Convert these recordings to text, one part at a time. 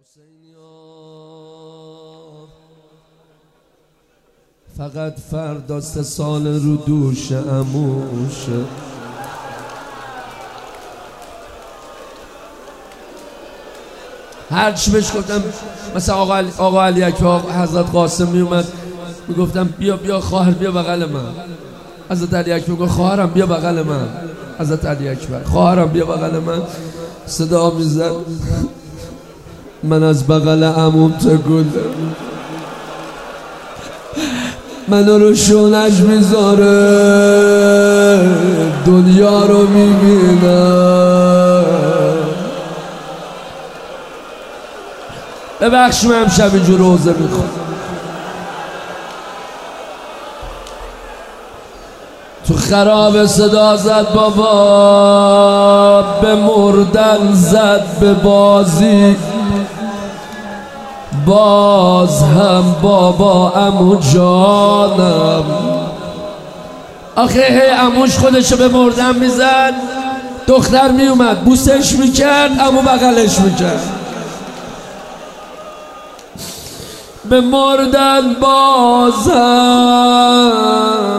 حسینیا فقط فردا 3 سال رو دوش عموشه. هرچی بهش گفتم، مثلا آقا علی اکبر حضرت قاسم می اومد میگفتم بیا خواهر بیا بغل من. حضرت علی اکبر میگفت خواهرم بیا بغل من. حضرت علی اکبر خواهرم بیا بغل من. صدا میزد من از بغل عموم تکون منو رو شونش میذاره، دنیا رو میبینم. ببخش من امشب اینجور روزه میخوام. تو خراب صدا زد بابا، به مردن زد به بازی، باز هم بابا عمو جانم. آخه عموش خودشو به مردن میزد، دختر میومد بوسش میکرد، عمو بغلش میکرد. به مردن باز هم،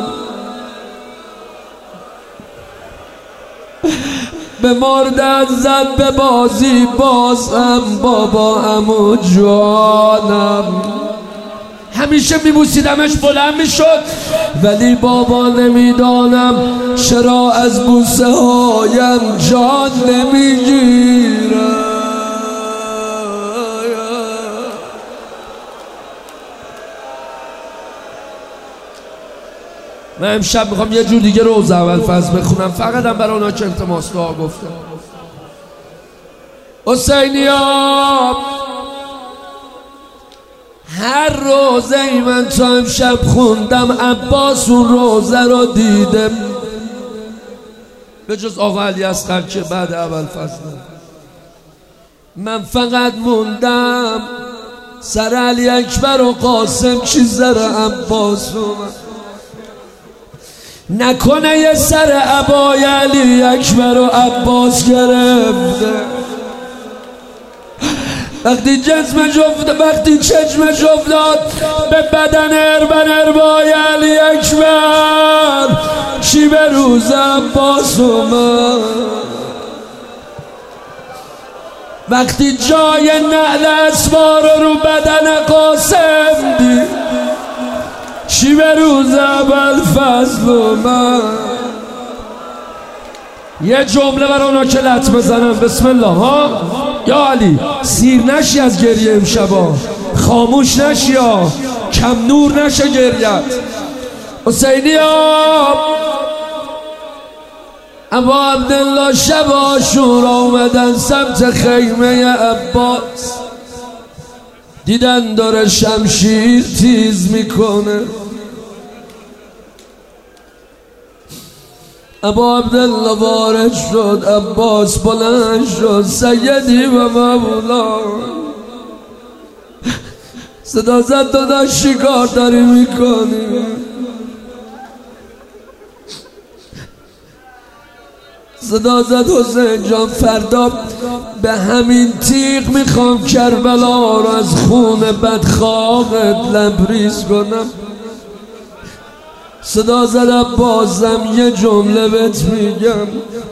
به مردن زد به بازی، باز هم بابا عمو جانم. همیشه میبوسیدمش بلند میشد، ولی بابا نمیدانم چرا از بوسه هایم جان نمیگیرم. من امشب میخوام یه جور دیگه روزه ابوالفضل بخونم، فقط هم برای اونا که التماس دعا گفتم. حسینیا هر روزه ای من تا امشب خوندم، عباس اون روزه رو دیدم، به جز آقا علی اصغر که بعد ابوالفضل. من فقط موندم سر علی اکبر و قاسم چی سر عباس اومد. نکنه یه سر عبای علی اکبر و عباس گرفته. وقتی چشمش افتاد به بدن اربای علی اکبر، چی به روز عباس اومد. وقتی جای نعل اسوار رو بدن قاسم دید، چی به روز ابوالفضل اومد. یه جمله برای اونا که لط بزنم. بسم الله ها. یا علی سیر نشی از گریه امشبا، خاموش نشی یا کم نور نشه گریت. حسینی ابا عبدالله شب عاشورا اومدن سمت خیمه عباس، دیدن داره شمشیر تیز میکنه. ابا عبدالله وارد شد، عباس بلند شد، سیدی و مولا. صدا زد داداش چی کار داری میکنی؟ صدا زد حسین جان فردا به همین تیغ میخوام کربلا رو از خون بدخواهت لبریز کنم. صدا زد عباسم یه جمله بهت میگم،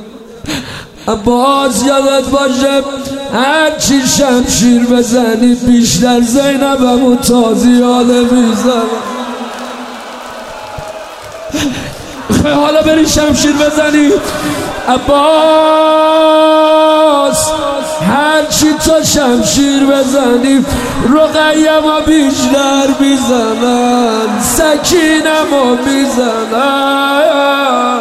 عباس یادت باشه هرچی شمشیر بزنی بیشتر زینبمو تازیانه میزنم. حالا بری شمشیر بزنی عباس، هرچی تو شمشیر بزنی رقیه‌مو بیشتر میزنن، سکینه‌مو میزنن.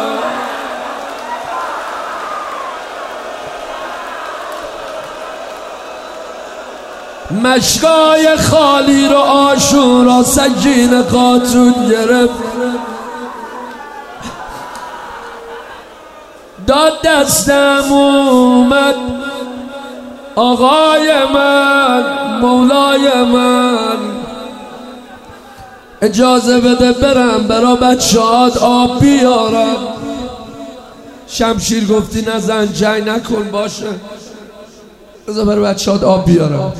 مشکای خالی رو عاشورا سکینه خاتون گرفت، داد دستم اومد آقای من مولای من، اجازه بده برم برا بچه‌هات آب بیارم. شمشیر گفتی نزن جنگ نکن باشه. بذار برای بچه‌هات آب بیارم.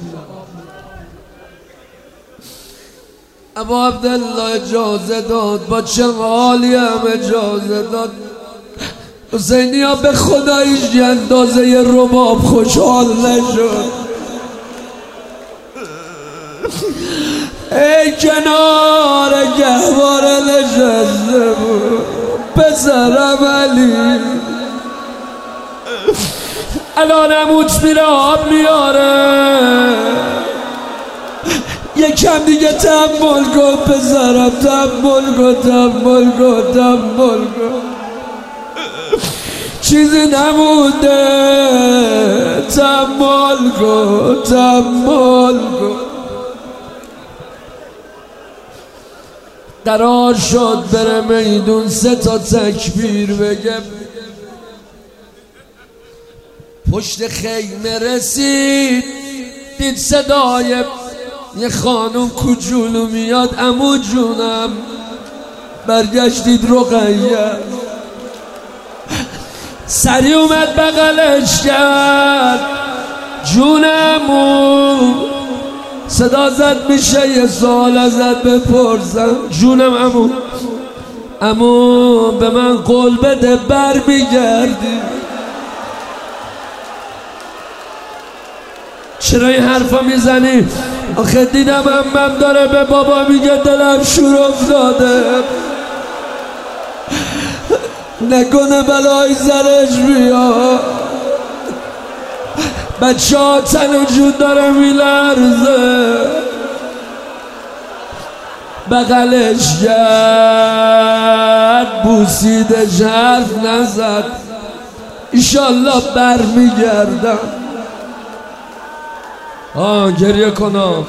ابا عبدالله اجازه داد، با چه حالی هم اجازه داد. حسینی ها به خدا هیچ اندازه یه رباب خوشحال نشد. ای کنار گهواره نشسته بود پسرم علی، الان عموت میره آب میاره، یکم دیگه تحمل کن پسرم، تحمل کن. چیزی نمونده، تحمل کن. قرار شد بره میدون 3 تا تکبیر بگه. پشت خیمه رسید، دید صدای یه خانم کوچولو میاد. عمو جونم. برگشتید رقیه، سری اومد بغلش کرد. جونمو صدا زد میشه یه سوال ازت بپرسم. جونم عمو به من قول بده بر میگردی. چرا این حرفا میزنی؟ آخه دیدم عمم داره به بابا میگه دلم شور افتاده، نکنه بلای سرش بیاد. بچه ها تن وجود داره میلرزه. بغلش کرد، بوسیدش، حرف نزد. ایشالله بر میگردم. گریه کنم.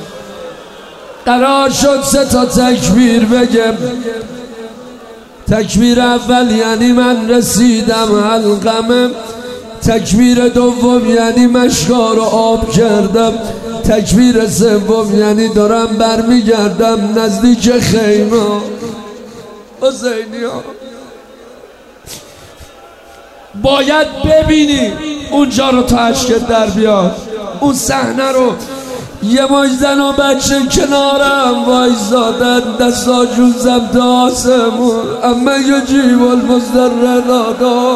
قرار شد 3 تا تکبیر بگم. تکبیر اول یعنی من رسیدم حلقمه. تکبیر دوم یعنی مشکا رو آب کردم. تکبیر سوم یعنی دارم برمیگردم نزدیک خیمه. حسینی ها باید ببینی اونجا رو تا اشکت در بیاد، اون صحنه رو. یه ماج زن و بچه کنارم وایزادن، دستا جوزم تا آسمون. اما یه جیب المزدر دادا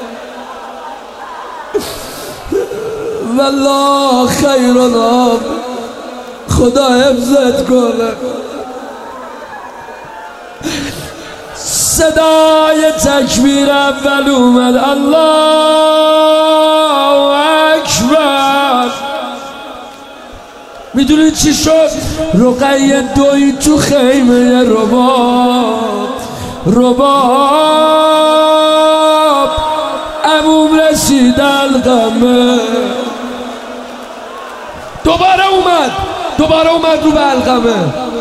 والله خیر الام، خدا حفظت کنه. صدای تکبیر اول اومد، الله اکبر. میدونید چی شد؟ رقیه دوید تو خیمه رباب. عموم رسید القمه. دوباره اومد رو به القمه.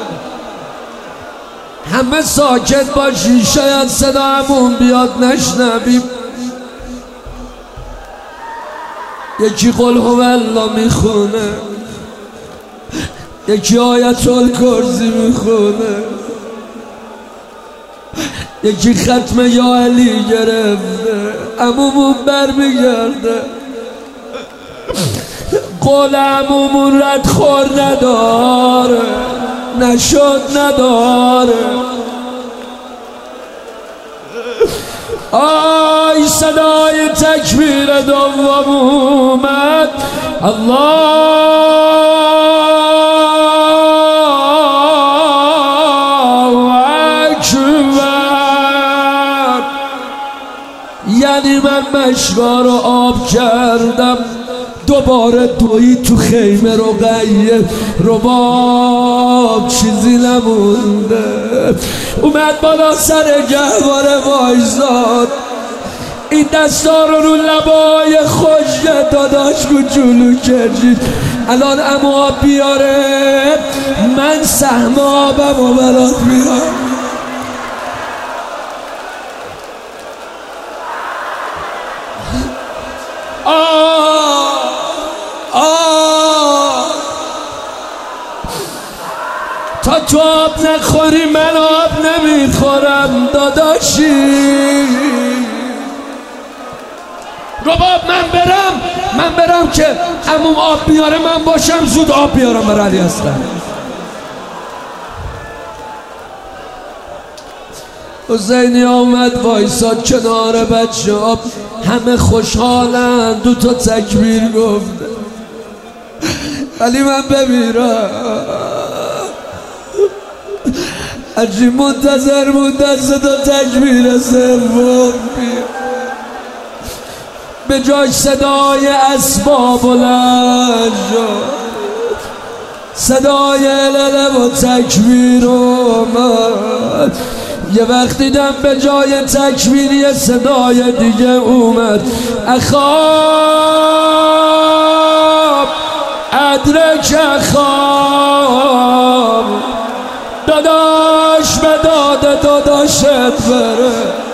همه ساکت باشی، شاید صدا عموم بیاد نشنویم. یکی قل هو الله میخونه، یکی آیت الکرسی میخونه، یکی ختم یا علی گرفته. عمومون برمیگرده. قول عمومون ردخور نداره، نشد نداره. آی صدای تکبیر دوم اومد، الله اکبر. یعنی من مشکا رو آب کردم. دوباره دوید تو خیمه رقیه. رباب چیزی نمونده. اومد بالا سر گهواره وایزاد. این دستا رو لبای خشک داداش کوچولو کشید. الان عمو بیاره، من سهم آبم و برات میارم. تا تو آب نخوری من آب نمیخورم داداشی. رباب من برم من برم که عموم آب بیاره من باشم زود آب بیارم برای علی اصغر. حسینی آمد وایساد کنار بچه ها، همه خوشحالن، 2 تا تکبیر گفته. ولی من بمیرم عجیب منتظر موندن 3 تا تکبیر سوم به جای صدای اسباب بلند شد، صدای الله و تکبیر اومد. یه وقت دیدم به جای تکبیر یه صدای دیگه اومد، اخاب ادرک اخاب، داداش به داد داداشت بره.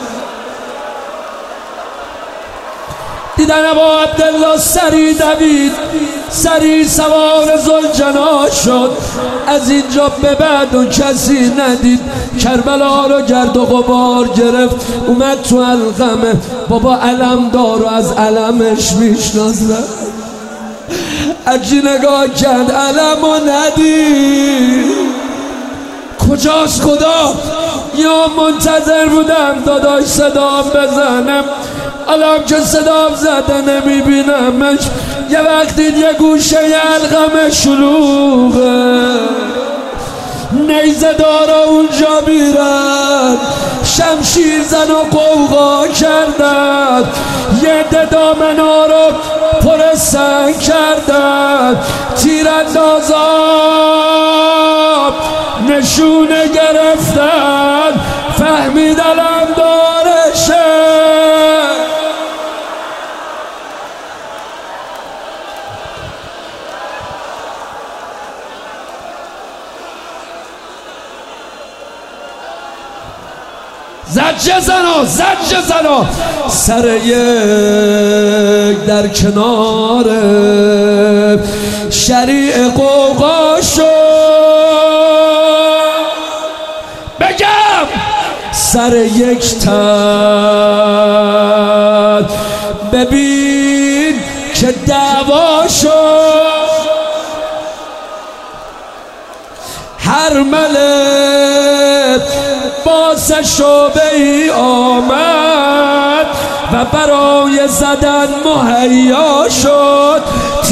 دیدن ابا عبدالله سری دوید، سری سوار ذوالجناح شد. از اینجا به بعد و کسی ندید، کربلا رو گرد و غبار گرفت، اومد تو القمه. بابا علم دار و از علمش میشناسه، اجی نگاه کرد علم و ندید. کجاست خدا؟ یا منتظر بودم داداش صدام بزنم، الان که صدام زده نمیبینمش. یه وقتی یه گوشه القمه شلوغه، نیزه دارا اونجا میرن، شمشیر زن و قوقا کردن، یه عده دامنا رو پر سنگ کردن، تیراندازا نشونه گرفتن، فهمید علم دارشه. زجه زنا سر یک در کنار شریع قوقا شد. بگم سر یک تن ببین که دعوا شد. هر ملک باس شعبه ای آمد و برای زدن مهیا شد.